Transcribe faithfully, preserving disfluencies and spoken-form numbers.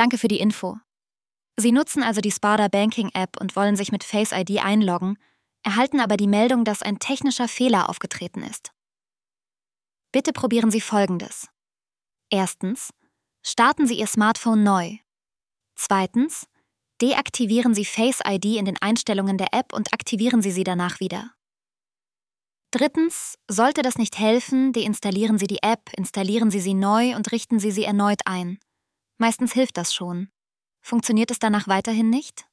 Danke für die Info. Sie nutzen also die Sparda Banking App und wollen sich mit Face I D einloggen, erhalten aber die Meldung, dass ein technischer Fehler aufgetreten ist. Bitte probieren Sie Folgendes. Erstens, starten Sie Ihr Smartphone neu. Zweitens, deaktivieren Sie Face I D in den Einstellungen der App und aktivieren Sie sie danach wieder. Drittens, sollte das nicht helfen, deinstallieren Sie die App, installieren Sie sie neu und richten Sie sie erneut ein. Meistens hilft das schon. Funktioniert es danach weiterhin nicht?